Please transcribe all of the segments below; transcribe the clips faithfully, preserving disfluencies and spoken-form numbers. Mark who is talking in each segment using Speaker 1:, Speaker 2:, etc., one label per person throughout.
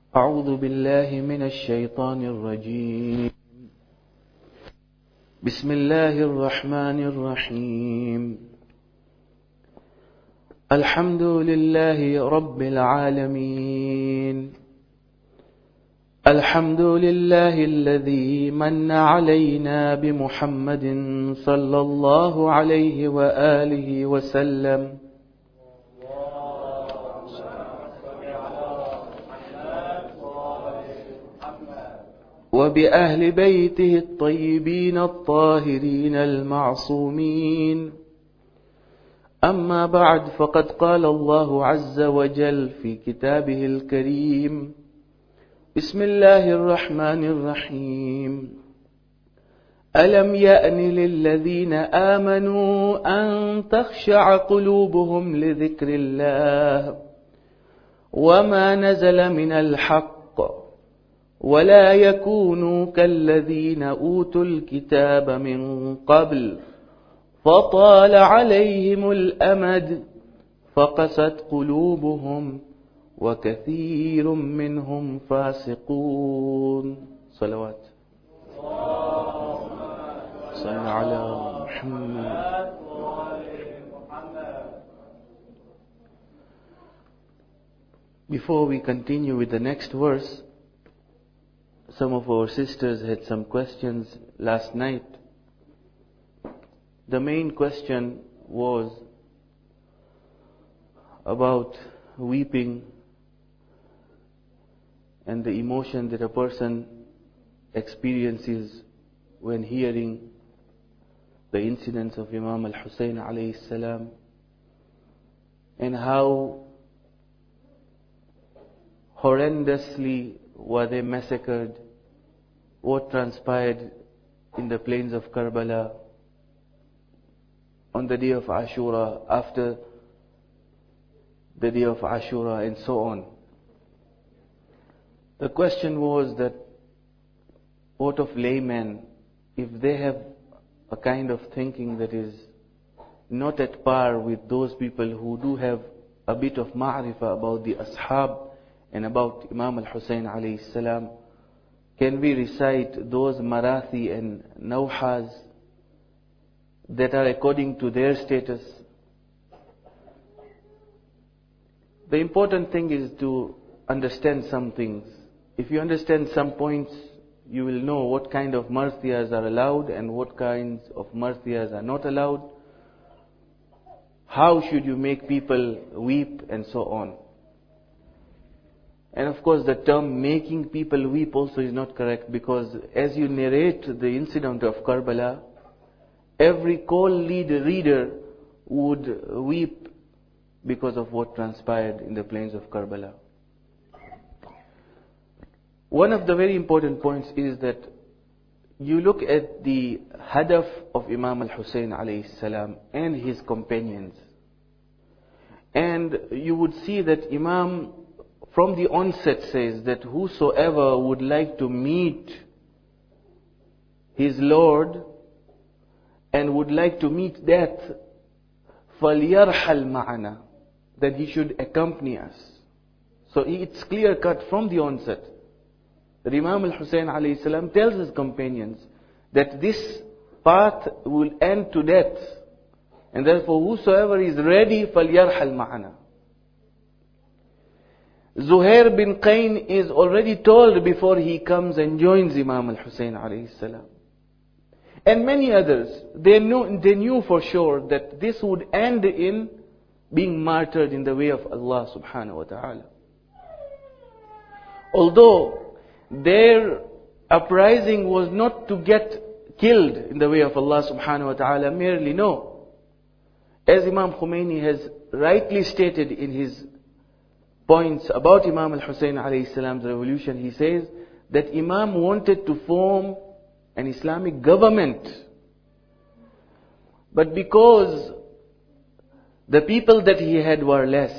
Speaker 1: أعوذ بالله من الشيطان الرجيم. بسم الله الرحمن الرحيم. الحمد لله رب العالمين. الحمد لله الذي من علينا بمحمد صلى الله عليه وآله وسلم وبأهل بيته الطيبين الطاهرين المعصومين. أما بعد، فقد قال الله عز وجل في كتابه الكريم: بسم الله الرحمن الرحيم. ألم يأن للذين آمنوا أن تخشع قلوبهم لذكر الله وما نزل من الحق ولا يكونوا كالذين أوتوا الكتاب من قبل فطال عليهم الأمد فقست قلوبهم وكثير منهم فاسقون. صلوات صل على محمد. Before we continue with the next verse, some of our sisters had some questions last night. The main question was about weeping and the emotion that a person experiences when hearing the incidents of Imam al-Hussein alayhi salam, and how horrendously were they massacred, what transpired in the plains of Karbala on the day of Ashura, after the day of Ashura, and so on. The question was that what of laymen, if they have a kind of thinking that is not at par with those people who do have a bit of ma'rifah about the ashab and about Imam al-Hussein alayhi salam, can we recite those marathi and nawhas that are according to their status? The important thing is to understand some things. If you understand some points, you will know what kind of marthiyas are allowed and what kinds of marthiyas are not allowed. How should you make people weep, and so on. And of course the term making people weep also is not correct, because as you narrate the incident of Karbala, every co-lead reader would weep because of what transpired in the plains of Karbala. One of the very important points is that you look at the hadaf of Imam al-Hussein alayhi salam and his companions, and you would see that Imam from the onset says that whosoever would like to meet his Lord and would like to meet death, فَلْيَرْحَلْ مَعَنَا, that he should accompany us. So it's clear cut from the onset that Imam al-Hussein alayhi salam tells his companions that this path will end to death, and therefore whosoever is ready, فَلْيَرْحَلْ مَعَنَا. Zuhair bin Qayn is already told before he comes and joins Imam al-Hussein alayhi salam. And many others, they knew, they knew for sure that this would end in being martyred in the way of Allah subhanahu wa ta'ala. Although their uprising was not to get killed in the way of Allah subhanahu wa ta'ala merely, no. As Imam Khomeini has rightly stated in his points about Imam al-Hussein alayhi salam's revolution, he says that Imam wanted to form an Islamic government, but because the people that he had were less,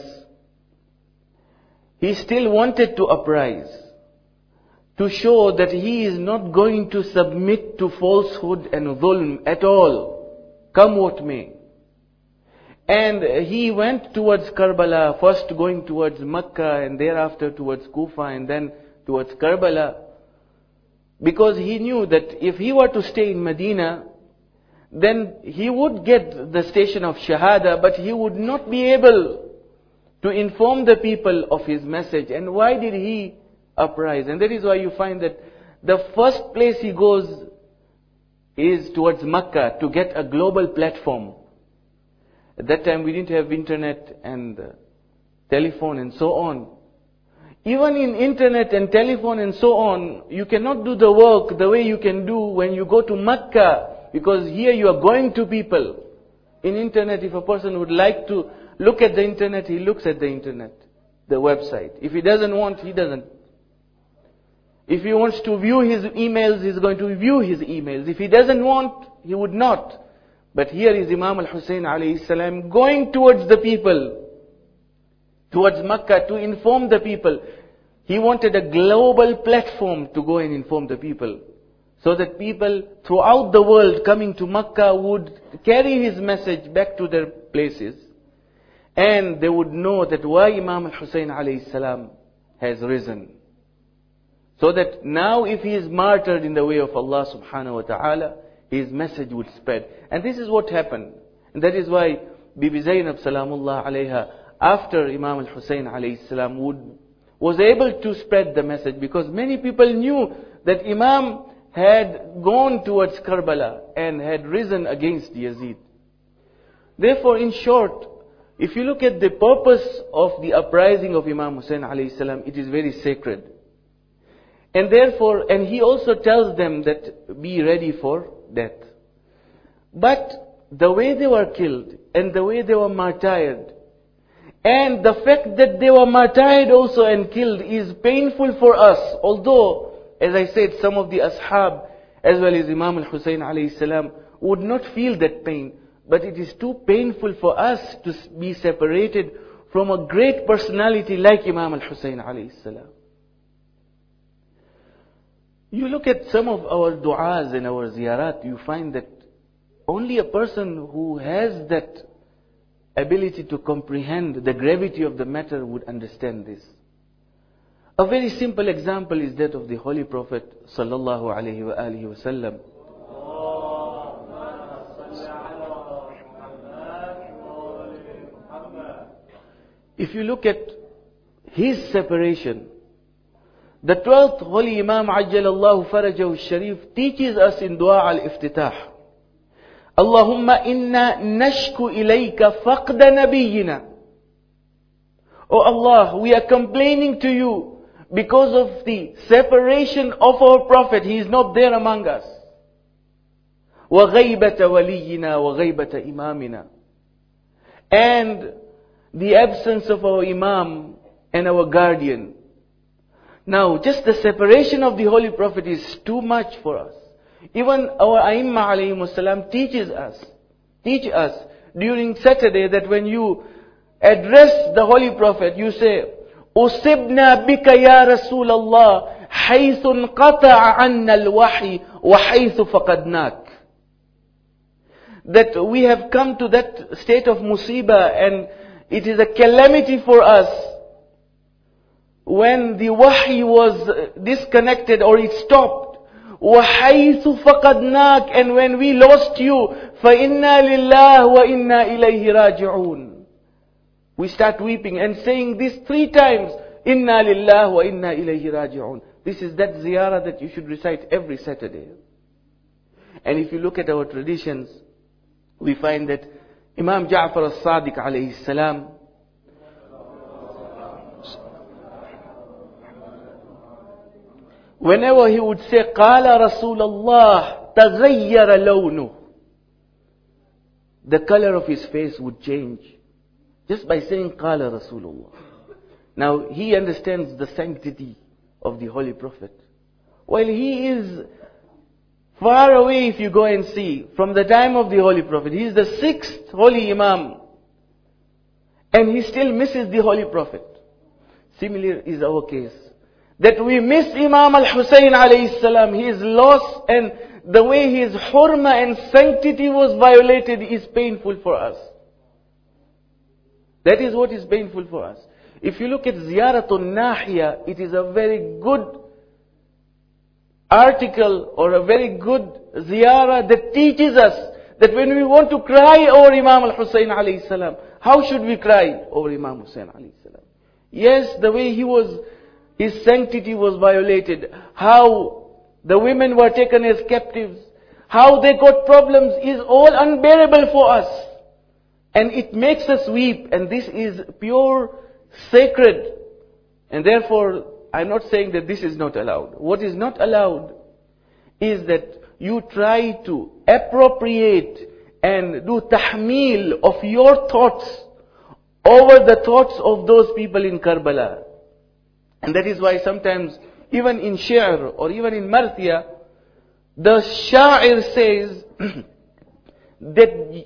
Speaker 1: he still wanted to uprise, to show that he is not going to submit to falsehood and dhulm at all, come what may. And he went towards Karbala, first going towards Makkah and thereafter towards Kufa and then towards Karbala. Because he knew that if he were to stay in Medina, then he would get the station of Shahada, but he would not be able to inform the people of his message. And why did he uprise? And that is why you find that the first place he goes is towards Makkah to get a global platform. At that time we didn't have internet and uh, telephone and so on. Even in internet and telephone and so on, you cannot do the work the way you can do when you go to Makkah, because here you are going to people. In internet, if a person would like to look at the internet, he looks at the internet, the website. If he doesn't want, he doesn't. If he wants to view his emails, he's going to view his emails. If he doesn't want, he would not. But here is Imam al-Hussein alayhi salam going towards the people, towards Makkah to inform the people. He wanted a global platform to go and inform the people, so that people throughout the world coming to Makkah would carry his message back to their places. And they would know that why Imam al-Hussein alayhi salam has risen. So that now if he is martyred in the way of Allah subhanahu wa ta'ala, his message would spread. And this is what happened. And that is why Bibi Zainab salamullah alayha, after Imam al-Hussein alayhi salam would, was able to spread the message, because many people knew that Imam had gone towards Karbala and had risen against Yazid. Therefore, in short, if you look at the purpose of the uprising of Imam Hussein alayhi salam, it is very sacred. And therefore, and he also tells them that be ready for death. But the way they were killed and the way they were martyred, and the fact that they were martyred also and killed is painful for us. Although, as I said, some of the ashab, as well as Imam al-Hussein alayhi salam, would not feel that pain. But it is too painful for us to be separated from a great personality like Imam al-Hussein alayhi salam. You look at some of our du'as and our ziyarat, you find that only a person who has that ability to comprehend the gravity of the matter would understand this. A very simple example is that of the Holy Prophet sallallahu alaihi wa alihi wasallam. If you look at his separation, the twelfth Holy Imam Ajjalallahu Farajahu Sharif teaches us in Dua al-Iftitah, Allahumma inna nashku ilayka faqda nabiyyina. Oh Allah, we are complaining to you because of the separation of our Prophet. He is not there among us. Wa ghaybata waliyina wa ghaybata imamina. And the absence of our Imam and our guardian. Now, just the separation of the Holy Prophet is too much for us. Even our Aimma alayhimus salam teaches us, teach us during Saturday that when you address the Holy Prophet, you say, Usibna bika ya Rasulallah, haythun qata'a anna al-wahi wa haythu faqadnak. That we have come to that state of musibah, and it is a calamity for us when the wahi was disconnected or it stopped. وَحَيْثُ فَقَدْنَاكَ, and when we lost you, فَإِنَّا لِلَّهِ وَإِنَّا إِلَيْهِ رَاجِعُونَ. We start weeping and saying this three times, إِنَّا لِلَّهِ وَإِنَّا إِلَيْهِ رَاجِعُونَ. This is that ziyarah that you should recite every Saturday. And if you look at our traditions, we find that Imam Ja'far al-Sadiq alayhi salam, whenever he would say, قَالَ رَسُولَ اللَّهِ تَغَيَّرَ لَوْنُهُ, the color of his face would change. Just by saying, قَالَ رَسُولُ اللَّهِ. Now, he understands the sanctity of the Holy Prophet. While he is far away, if you go and see, from the time of the Holy Prophet, he is the sixth Holy Imam. And he still misses the Holy Prophet. Similar is our case. That we miss Imam al-Hussein alayhi salam, his loss, and the way his hurma and sanctity was violated is painful for us. That is what is painful for us. If you look at Ziyaratul Nahiya, it is a very good article or a very good ziyarah that teaches us that when we want to cry over Imam al-Hussein alayhi salam, how should we cry over Imam Hussein alayhi salam? Yes, the way he was, his sanctity was violated, how the women were taken as captives, how they got problems is all unbearable for us. And it makes us weep, and this is pure sacred. And therefore, I'm not saying that this is not allowed. What is not allowed is that you try to appropriate and do tahmeel of your thoughts over the thoughts of those people in Karbala. And that is why sometimes, even in shi'r or even in marthiyah, the sha'ir says that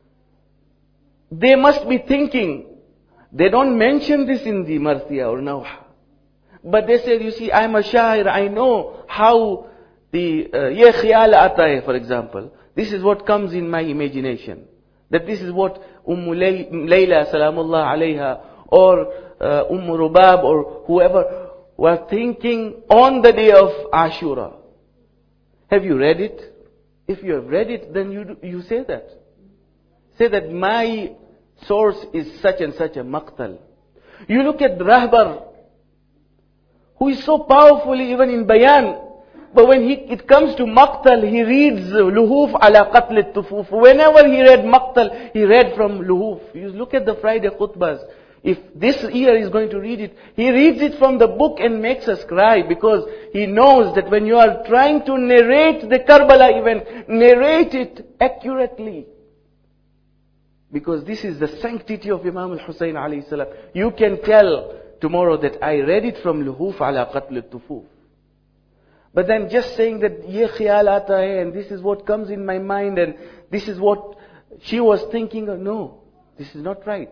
Speaker 1: they must be thinking. They don't mention this in the marthiyah or nawha. But they say, you see, I'm a sha'ir, I know how the uh, ye khiyal aata hai, for example. This is what comes in my imagination. That this is what Umm Layla salamullah alayha or uh, Umm Rubab or whoever were thinking on the day of Ashura. Have you read it? If you have read it, then you you say that. Say that my source is such and such a maqtal. You look at Rahbar, who is so powerful even in bayan, but when he, it comes to maqtal, he reads luhuf ala qatl al-tufuf. Whenever he read maqtal, he read from luhuf. You look at the Friday khutbahs. If this year is going to read it, he reads it from the book and makes us cry, because he knows that when you are trying to narrate the Karbala event, narrate it accurately. Because this is the sanctity of Imam al-Hussein alayhi salam. You can tell tomorrow that I read it from luhuf ala qatl al-tufuf. But then just saying that ye khiyal aata hai and this is what comes in my mind and this is what she was thinking, no, this is not right.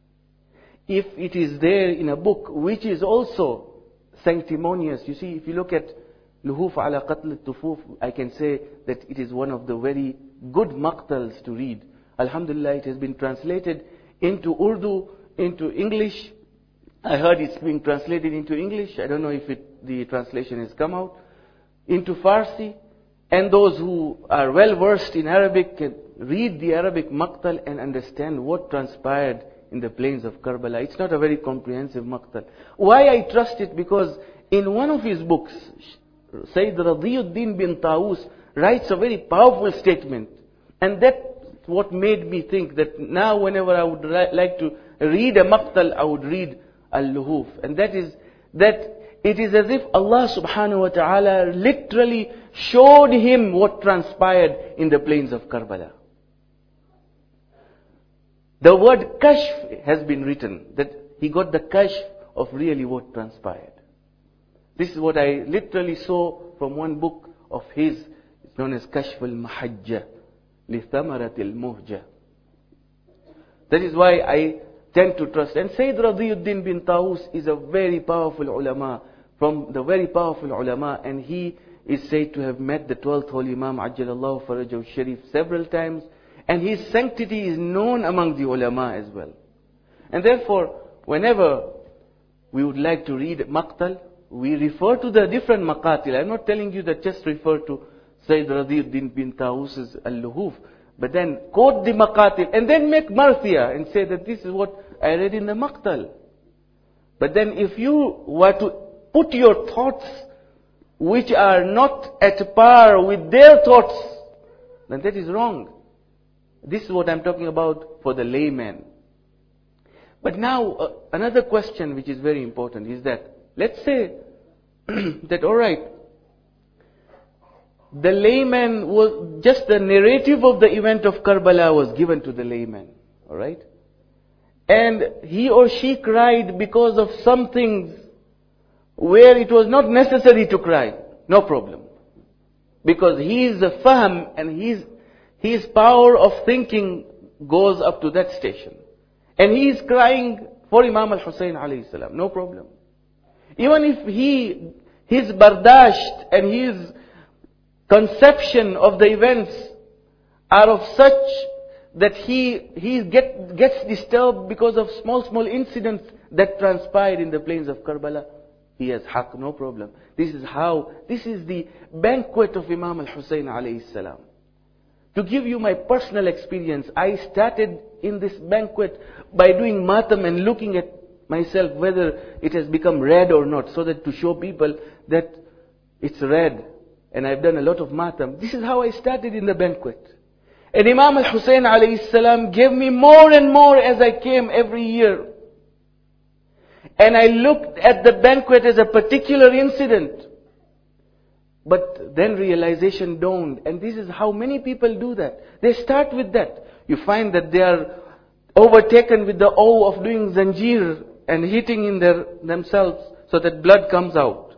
Speaker 1: If it is there in a book which is also sanctimonious, you see, if you look at luhuf ala qatl al-tufuf, I can say that it is one of the very good maqtals to read. Alhamdulillah, it has been translated into Urdu, into English. I heard it's being translated into English. I don't know if it, the translation has come out. Into Farsi. And those who are well versed in Arabic can read the Arabic maqtal and understand what transpired in the plains of Karbala. It's not a very comprehensive maqtal. Why I trust it? Because in one of his books, Sayyid Radiyuddin bin Taus writes a very powerful statement. And that's what made me think that now whenever I would like to read a maqtal, I would read al-luhuf. And that is that it is as if Allah subhanahu wa ta'ala literally showed him what transpired in the plains of Karbala. The word kashf has been written, that he got the kashf of really what transpired. This is what I literally saw from one book of his, it's known as Kashf al-Mahajja li Thamarat al-Muhja. That is why I tend to trust. And Sayyid Radiyuddin bin Taus is a very powerful ulama, from the very powerful ulama, and he is said to have met the twelfth Holy Imam Ajjalallahu Farajahu Sharif several times, and his sanctity is known among the ulama as well. And therefore, whenever we would like to read maqtal, we refer to the different maqatil. I'm not telling you that just refer to Sayyid Radiyuddin bin Taus's al-luhuf, but then quote the maqatil and then make marthiyah and say that this is what I read in the maqtal. But then if you were to put your thoughts which are not at par with their thoughts, then that is wrong. This is what I'm talking about for the layman. But now, uh, another question which is very important is that, let's say that alright, the layman was, just the narrative of the event of Karbala was given to the layman, alright? And he or she cried because of some things where it was not necessary to cry. No problem. Because his fahm and his, his power of thinking goes up to that station. And he is crying for Imam al-Hussein alayhi salam. No problem. Even if he, his bardasht and his conception of the events are of such that he, he get, gets disturbed because of small, small incidents that transpired in the plains of Karbala. He has haqq, no problem. This is how, this is the banquet of Imam al-Hussein alayhi salam. To give you my personal experience, I started in this banquet by doing matam and looking at myself whether it has become red or not, so that to show people that it's red. And I've done a lot of matam. This is how I started in the banquet. And Imam al-Hussein alayhi salam gave me more and more as I came every year. And I looked at the banquet as a particular incident. But then realization dawned. And this is how many people do that. They start with that. You find that they are overtaken with the awe of doing zanjir and hitting in their themselves so that blood comes out.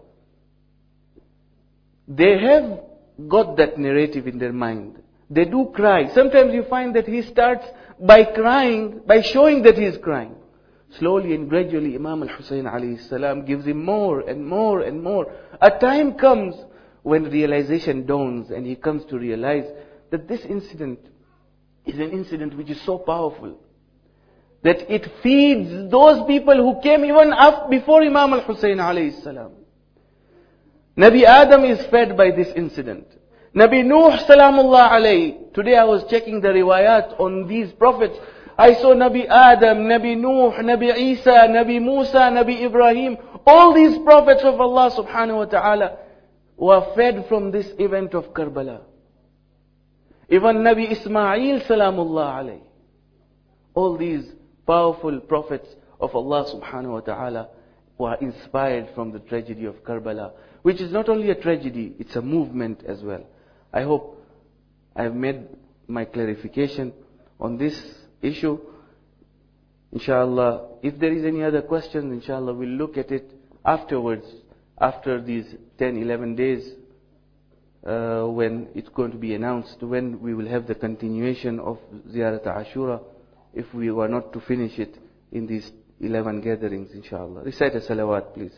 Speaker 1: They have got that narrative in their mind. They do cry. Sometimes you find that he starts by crying, by showing that he is crying. Slowly and gradually Imam al-Hussein alayhi salam gives him more and more and more. A time comes when realization dawns and he comes to realize that this incident is an incident which is so powerful that it feeds those people who came even after, before Imam al-Hussein alayhi salam. Nabi Adam is fed by this incident. Nabi Nuh salamullah alayhi. Today I was checking the riwayat on these prophets. I saw Nabi Adam, Nabi Nuh, Nabi Isa, Nabi Musa, Nabi Ibrahim. All these prophets of Allah subhanahu wa ta'ala were fed from this event of Karbala. Even Nabi Ismail salamullah alayhi. All these powerful prophets of Allah subhanahu wa ta'ala were inspired from the tragedy of Karbala, which is not only a tragedy, it's a movement as well. I hope I have made my clarification on this issue. Inshallah, if there is any other questions, inshallah, we'll look at it afterwards, after these ten, eleven days, uh, when it's going to be announced, when we will have the continuation of Ziyarat Ashura, if we were not to finish it in these eleven gatherings, inshallah. Recite a salawat, please.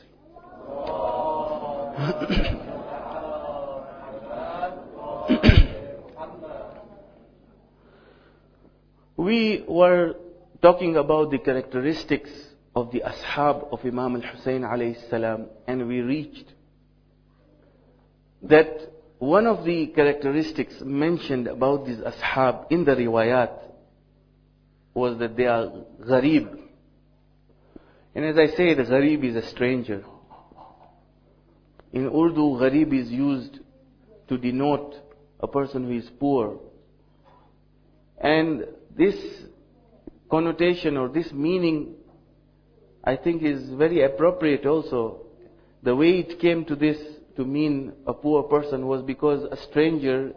Speaker 1: We were talking about the characteristics of the ashab of Imam al-Hussein alayhi salam, and we reached that one of the characteristics mentioned about these ashab in the riwayat was that they are gharib. And as I said, gharib is a stranger. In Urdu, gharib is used to denote a person who is poor. And this connotation or this meaning, I think, is very appropriate also. The way it came to this, to mean a poor person, was because a stranger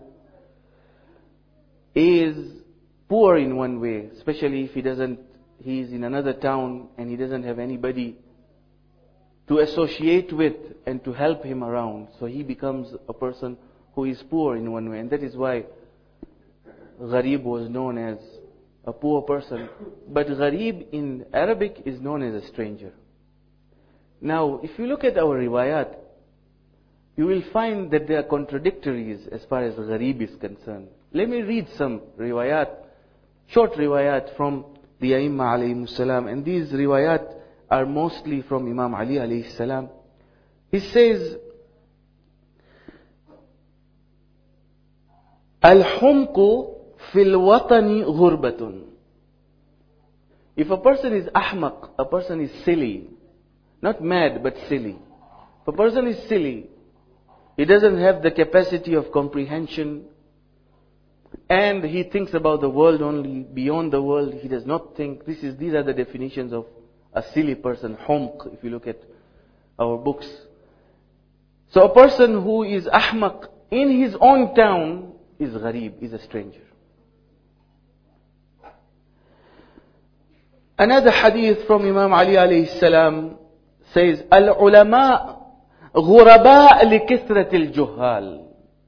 Speaker 1: is poor in one way, especially if he doesn't, he is in another town and he doesn't have anybody to associate with and to help him around. So he becomes a person who is poor in one way. And that is why gharib was known as a poor person. But gharib in Arabic is known as a stranger. Now, if you look at our riwayat, you will find that there are contradictories as far as gharib is concerned. Let me read some riwayat, short riwayat from the Aimma alayhi salam. And these riwayat are mostly from Imam Ali alayhi salam. He says, Al-humqu fil watani ghurbatun. If a person is ahmaq, a person is silly, not mad but silly. If a person is silly, he doesn't have the capacity of comprehension, and he thinks about the world only, beyond the world he does not think. This is, these are the definitions of a silly person, humq, if you look at our books. So a person who is ahmaq in his own town is gharib, is a stranger. Another hadith from Imam Ali alayhi salam says, Al-ulama ghuraba likithrat al-juhal.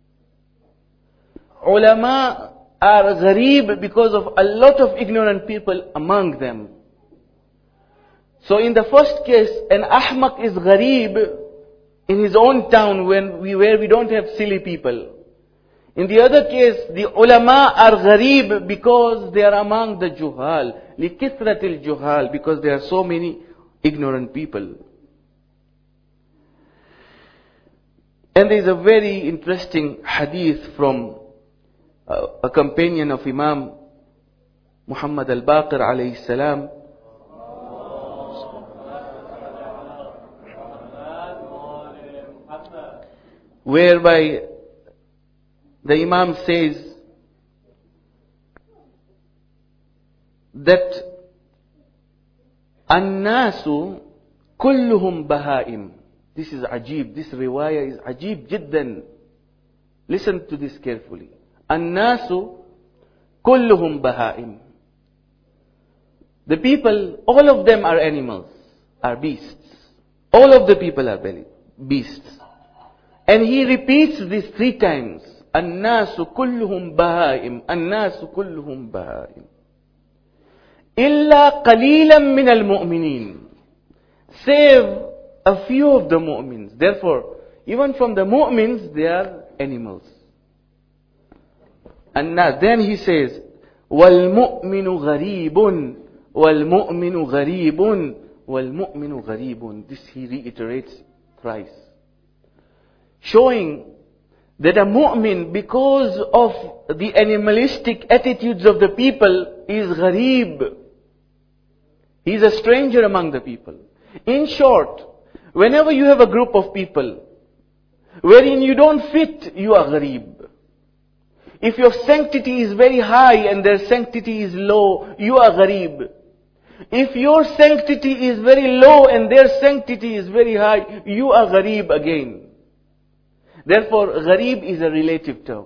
Speaker 1: Ulama are gharib because of a lot of ignorant people among them. So in the first case, an ahmaq is gharib in his own town when we, where we don't have silly people. In the other case, the ulama are gharib because they are among the juhal. Likithratil juhal, because there are so many ignorant people. And there is a very interesting hadith from uh, a companion of Imam Muhammad al-Baqir alayhi salam, whereby the Imam says that An-nasu kulluhum bahaim. This is ajib. This riwayah is ajib jiddan. Listen to this carefully. An-nasu kulluhum bahaim. The people, all of them are animals, are beasts. All of the people are beasts. And he repeats this three times. An-nasu kulluhum bahaim. An-nasu kulluhum bahaim. Illa qalilan min al-mu'minin. Save a few of the mu'mins. Therefore, even from the mu'mins, they are animals. And then he says, وَالْمُؤْمِنُ غَرِيبٌ وَالْمُؤْمِنُ غَرِيبٌ وَالْمُؤْمِنُ غَرِيبٌ. This he reiterates thrice. Showing that a mu'min, because of the animalistic attitudes of the people, is gharib. He is a stranger among the people. In short, whenever you have a group of people wherein you don't fit, you are gharib. If your sanctity is very high and their sanctity is low, you are gharib. If your sanctity is very low and their sanctity is very high, you are gharib again. Therefore, gharib is a relative term.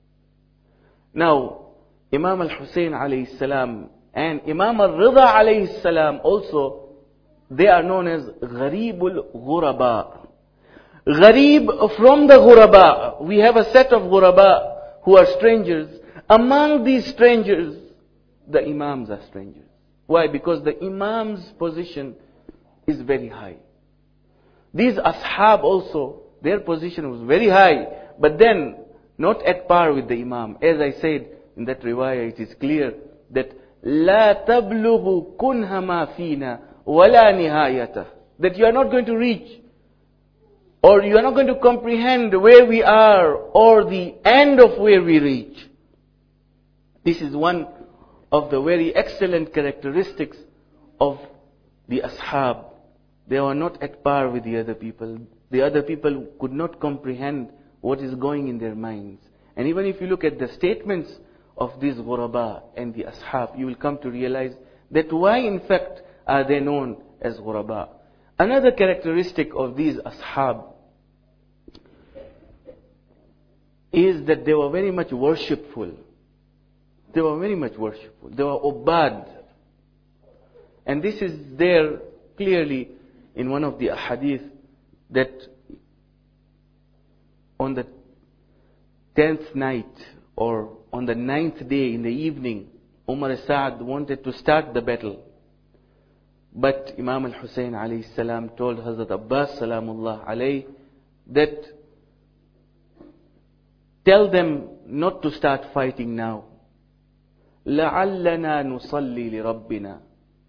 Speaker 1: Now, Imam al-Hussein alayhi salam and Imam al-Rida alayhi salam also, they are known as gharibul ghuraba. Gharib from the ghuraba. We have a set of ghuraba who are strangers. Among these strangers, the imams are strangers. Why? Because the imam's position is very high. These ashab also, their position was very high, but then not at par with the imam. As I said in that riwayah, it is clear that لا تبلغ كنه ما فينا ولا نهايته. That you are not going to reach, or you are not going to comprehend where we are, or the end of where we reach. This is one of the very excellent characteristics of the ashab. They were not at par with the other people. The other people could not comprehend what is going in their minds. And even if you look at the statements of these ghuraba and the ashab, you will come to realize that why in fact are they known as ghuraba. Another characteristic of these ashab is that they were very much worshipful. They were very much worshipful. They were ubad. And this is there clearly in one of the ahadith, that on the tenth night or on the ninth day in the evening, Umar Sa'ad wanted to start the battle. But Imam al-Hussein alayhi salam told Hazrat Abbas salamullah alayhi that tell them not to start fighting now. لَعَلَّنَا نُصَلِّي لِرَبِّنَا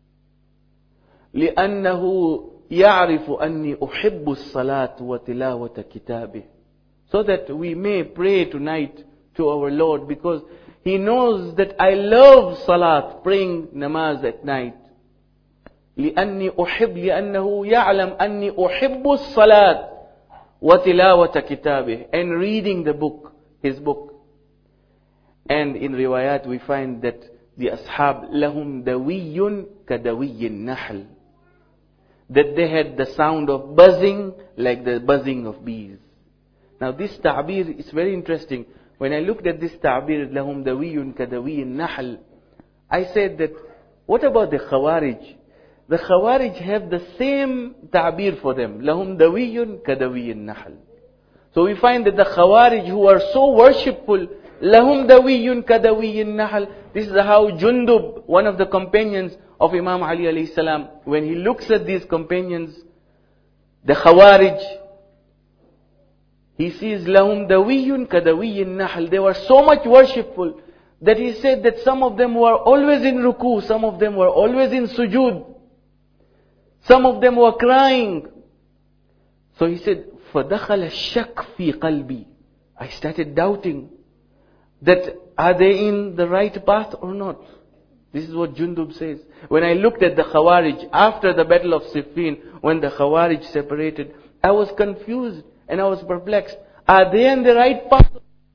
Speaker 1: لِأَنَّهُ يَعْرِفُ أَنِّي أُحِبُّ الصَّلَاةِ وَتِلَاوَةَ كِتَابِهِ. So that we may pray tonight to our Lord, because He knows that I love salat, praying namaz at night. لأني أحب لأنه يعلم أني أحب الصلاة وتلاوة كتابه, and reading the book, his book. And in riwayat we find that the ashab lahum dawiyun kadawiyin nahl, that they had the sound of buzzing like the buzzing of bees. Now this ta'bir is very interesting. When I looked at this ta'bir, lahum dawiyun kadawiyin nahl, I said that what about the Khawarij? The Khawarij have the same ta'bir for them. Lahum dawiyun kadawiyin nahl. So we find that the Khawarij, who are so worshipful, lahum dawiyun kadawiyin nahl. This is how Jundub, one of the companions of Imam Ali alayhi salam, when he looks at these companions, the Khawarij, He sees lahum dawiyun kadawiyin nahl. They were so much worshipful that he said that some of them were always in ruku, some of them were always in sujood, some of them were crying. So he said, فَدَخَلَ الشَّكْ فِي قَلْبِي. I started doubting that are they in the right path or not. This is what Jundub says. When I looked at the Khawarij after the battle of Siffin, when the Khawarij separated, I was confused and I was perplexed. Are they in the right path?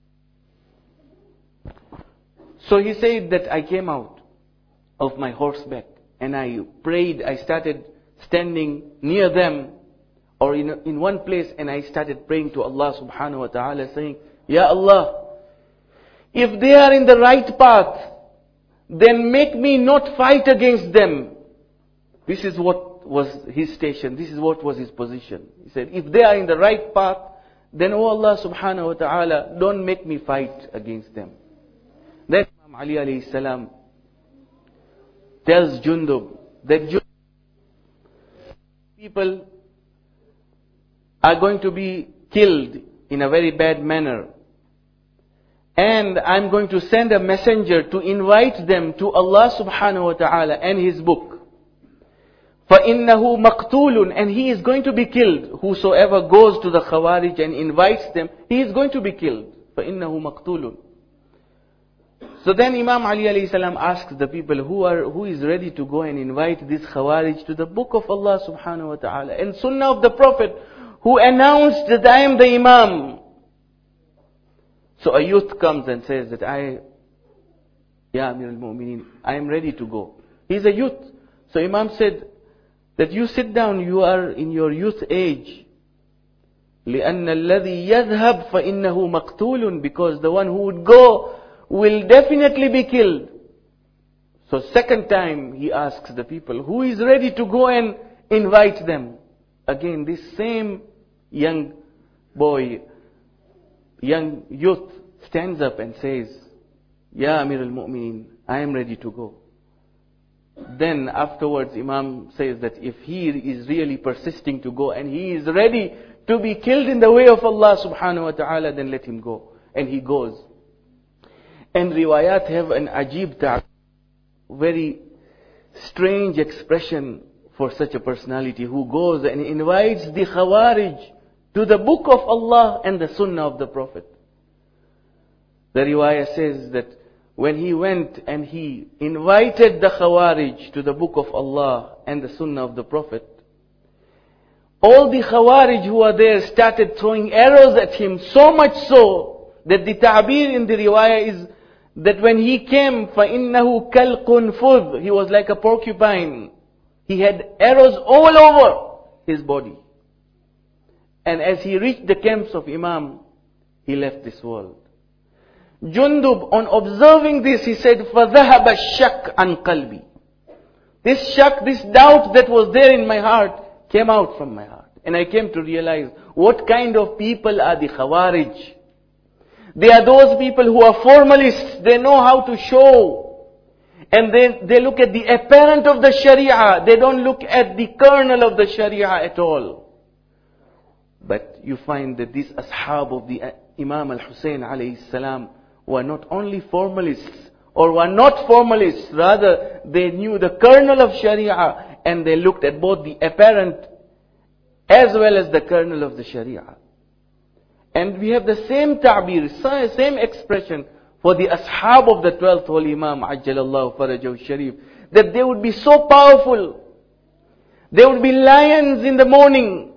Speaker 1: So he said that I came out of my horseback and I prayed. I started standing near them or in, in one place, and I started praying to Allah subhanahu wa ta'ala, saying, Ya Allah, if they are in the right path, then make me not fight against them. This is what was his station. This is what was his position. He said, if they are in the right path, then oh Allah subhanahu wa ta'ala, don't make me fight against them. Then Imam Ali alayhi salam tells Jundub that Jundub, people are going to be killed in a very bad manner. And I'm going to send a messenger to invite them to Allah subhanahu wa ta'ala and His book. فَإِنَّهُ مَقْتُولٌ. And he is going to be killed. Whosoever goes to the Khawarij and invites them, he is going to be killed. فَإِنَّهُ مَقْتُولٌ. So then Imam Ali alayhi salam asks the people who are who is ready to go and invite this Khawarij to the book of Allah subhanahu wa ta'ala and Sunnah of the Prophet, who announced that I am the Imam. So a youth comes and says that I, Ya Amir al-Mu'mineen, I am ready to go. He's a youth. So Imam said that you sit down, you are in your youth age. لِأَنَّ الَّذِي يَذْهَبْ فَإِنَّهُ مَقْتُولٌ. Because the one who would go will definitely be killed. So second time he asks the people, who is ready to go and invite them? Again, this same young boy, young youth stands up and says, Ya Amir al-Mu'mineen, I am ready to go. Then afterwards Imam says that if he is really persisting to go and he is ready to be killed in the way of Allah subhanahu wa ta'ala, then let him go. And he goes. And riwayat have an ajib ta'ab, very strange expression for such a personality who goes and invites the Khawarij to the book of Allah and the Sunnah of the Prophet. The riwayah says that when he went and he invited the Khawarij to the book of Allah and the Sunnah of the Prophet, all the Khawarij who were there started throwing arrows at him, so much so that the ta'bir in the riwayah is that when he came, فَإِنَّهُ كَالْقُنْفُذ, he was like a porcupine. He had arrows all over his body. And as he reached the camps of Imam, he left this world. Jundub, on observing this, he said, فَذَهَبَ الشَّكْ عَنْ قَلْبِي. This shak, this doubt that was there in my heart, came out from my heart. And I came to realize, what kind of people are the Khawarij? They are those people who are formalists. They know how to show. And they, they look at the apparent of the Sharia. They don't look at the kernel of the Sharia at all. But you find that these ashab of the Imam al-Hussein alayhi salam were not only formalists or were not formalists. Rather, they knew the kernel of Sharia and they looked at both the apparent as well as the kernel of the Sharia. And we have the same ta'bir, same expression for the ashab of the twelfth Holy Imam, Ajjalallahu Farajahu Sharif, that they would be so powerful. They would be lions in the morning.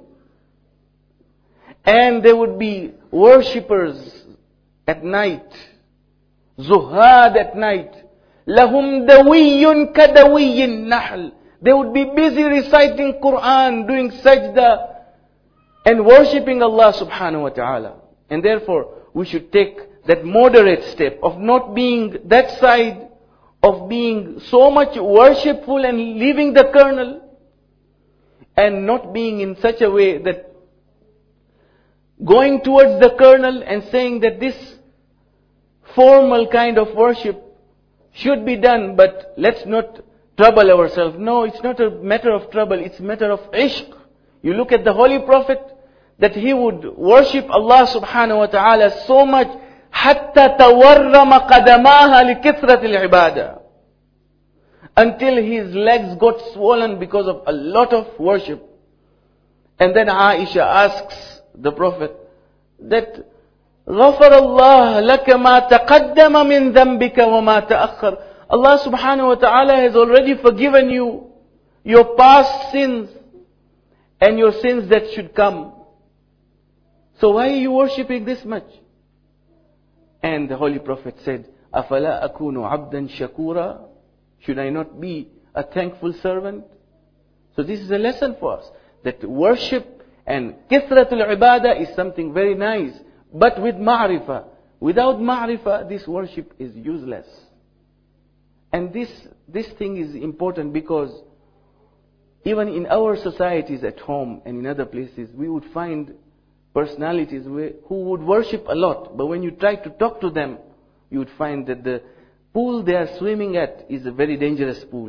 Speaker 1: And they would be worshippers at night. Zuhad at night. Lahum dawiyyun kadawiyyin nahl. They would be busy reciting Quran, doing sajda, and worshipping Allah subhanahu wa ta'ala. And therefore, we should take that moderate step of not being that side, of being so much worshipful and leaving the kernel, and not being in such a way that going towards the kernel and saying that this formal kind of worship should be done, but let's not trouble ourselves. No, it's not a matter of trouble, it's a matter of ishq. You look at the Holy Prophet, that he would worship Allah subhanahu wa ta'ala so much حتى تورم قدماها لكثرة العبادة, until his legs got swollen because of a lot of worship. And then Aisha asks the Prophet that غفر الله لك ما تقدم من ذنبك وما تأخر. Allah subhanahu wa ta'ala has already forgiven you your past sins and your sins that should come. So why are you worshipping this much? And the Holy Prophet said, أَفَلَا أَكُونُ عَبْدًا شَكُورًا? Should I not be a thankful servant? So this is a lesson for us, that worship and kithratul ibadah is something very nice, but with ma'rifah. Without ma'rifah, this worship is useless. And this, this thing is important because even in our societies at home and in other places, we would find personalities who would worship a lot, but when you try to talk to them, you would find that the pool they are swimming at is a very dangerous pool.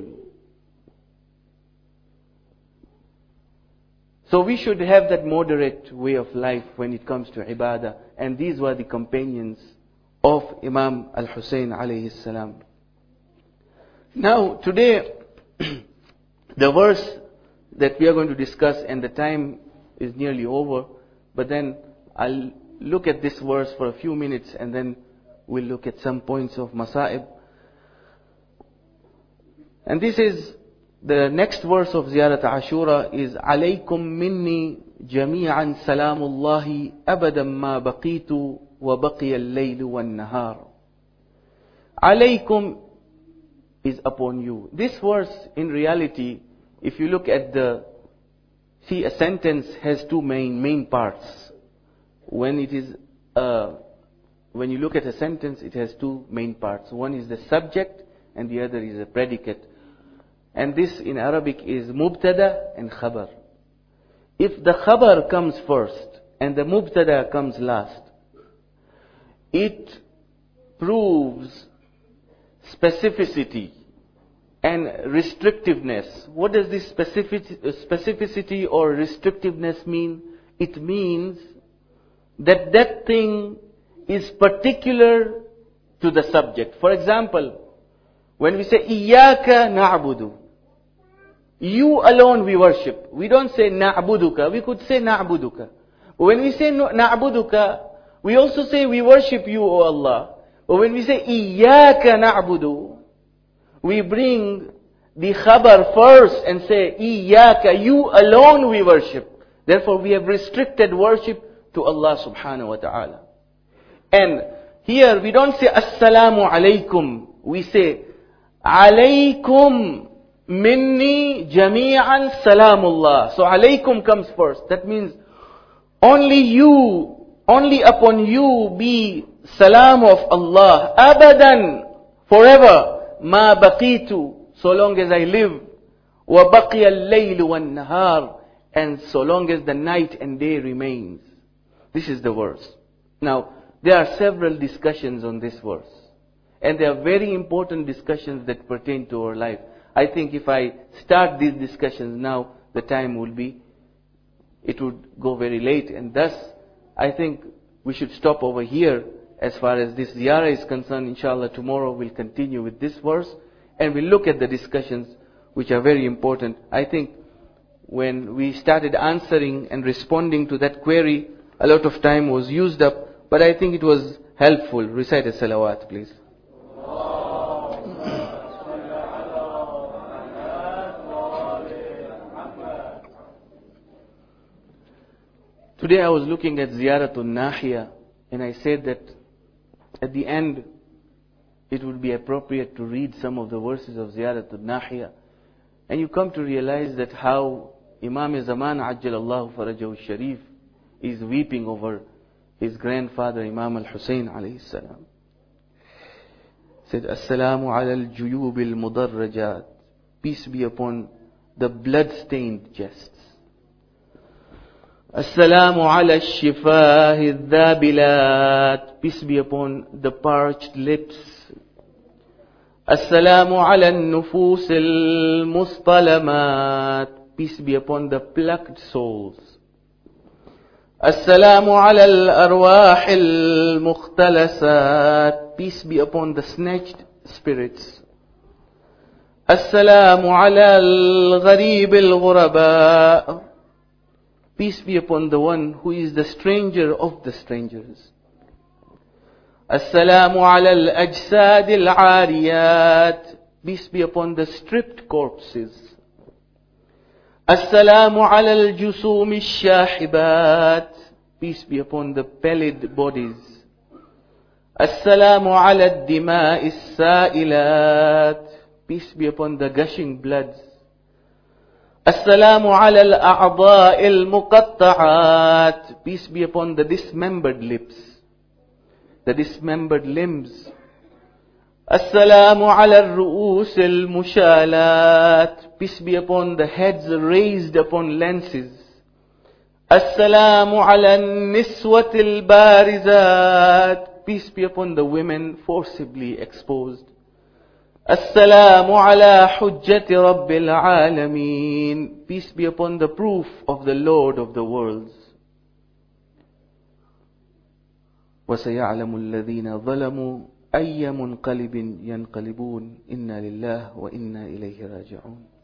Speaker 1: So we should have that moderate way of life when it comes to ibadah. And these were the companions of Imam al-Hussein alayhi salam. Now today, the verse that we are going to discuss, and the time is nearly over, but then I'll look at this verse for a few minutes and then we'll look at some points of Masa'ib. And this is the next verse of Ziyarat Ashura is عَلَيْكُمْ مِنِّي جَمِيعًا سَلَامُ اللَّهِ أَبَدًا مَا بَقِيتُ وَبَقِيَ اللَّيْلُ وَالنَّهَارُ. عَلَيْكُمْ is upon you. This verse, in reality, if you look at the, see, a sentence has two main main parts. When it is, uh, when you look at a sentence, it has two main parts. One is the subject, and the other is a predicate. And this in Arabic is mubtada and khabar. If the khabar comes first and the mubtada comes last, it proves specificity and restrictiveness. What does this specific, specificity or restrictiveness mean? It means that that thing is particular to the subject. For example, when we say Iyaka na'budu, you alone we worship. We don't say na'buduka. We could say na'buduka. But when we say na'buduka, we also say we worship you, O Allah. But when we say Iyaka na'budu, we bring the khabar first and say Iyaka, you alone we worship. Therefore we have restricted worship to Allah subhanahu wa ta'ala. And here we don't say Assalamu alaykum. We say Alaykum minni jami'an salamullah. So alaykum comes first. That means only you, only upon you be salam of Allah. Abadan, forever. Ma baqitu, so long as I live. Wa baqiya al-layl wan-nahar, and so long as the night and day remains. This is the verse. Now, there are several discussions on this verse. And they are very important discussions that pertain to our life. I think if I start these discussions now, the time will be, it would go very late. And thus, I think we should stop over here as far as this ziyarah is concerned. Inshallah, tomorrow we'll continue with this verse. And we'll look at the discussions which are very important. I think when we started answering and responding to that query, a lot of time was used up. But I think it was helpful. Recite a salawat, please. Today I was looking at Ziyaratul Nahiya, and I said that at the end it would be appropriate to read some of the verses of Ziyaratul Nahiya. And you come to realize that how Imam Zaman Ajjalallahu Farajahu Sharif is weeping over his grandfather Imam al-Hussein alayhi salam. Said, Assalamu ala al-juyub al-mudarrajat. Peace be upon the blood-stained chests. Assalamu ala al-shifah al-dhabilat. Peace be upon the parched lips. Assalamu ala al-nufus al-mustalamat. Peace be upon the plucked souls. Assalamu ala al-arwah al-mukhtalasat. Peace be upon the snatched spirits. Assalamu ala al-gharib al-ghuraba. Peace be upon the one who is the stranger of the strangers. Assalamu ala al-ajsad al-ariyat. Peace be upon the stripped corpses. Assalamu ala al-jusum al-shahibat. Peace be upon the pallid bodies. Assalamu ala al-dima' al-sa'ilat. Peace be upon the gushing bloods. Assalamu ala al-a'dha' al-muqatta'at. Peace be upon the dismembered lips, the dismembered limbs. Assalamu ala al-ru'us al-mushalat. Peace be upon the heads raised upon lances. Assalamu ala al-niswat al-barizat. Peace be upon the women forcibly exposed. Assalamu ala hujjati rabbil alameen. Peace be upon the proof of the Lord of the worlds. وَسَيَعْلَمُ الَّذِينَ ظَلَمُوا أَيَّ مُنْقَلِبٍ يَنْقَلِبُونَ إِنَّا لِلَّهِ وَإِنَّا إِلَيْهِ رَاجِعُونَ.